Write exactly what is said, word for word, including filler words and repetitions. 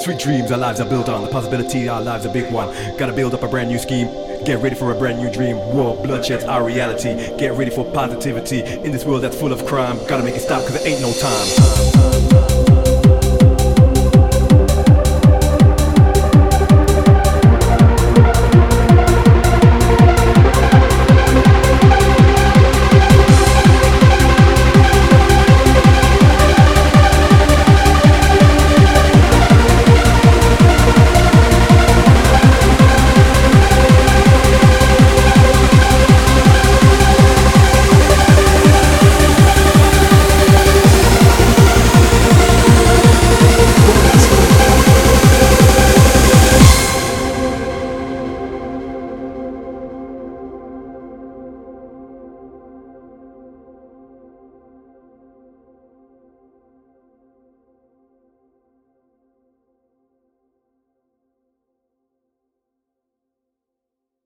Sweet dreams, our lives are built on. The possibility, our lives are a big one. Gotta build up a brand new scheme. Get ready for a brand new dream. War, bloodshed's our reality. Get ready for positivity in this world that's full of crime. Gotta make it stop cause there ain't no time.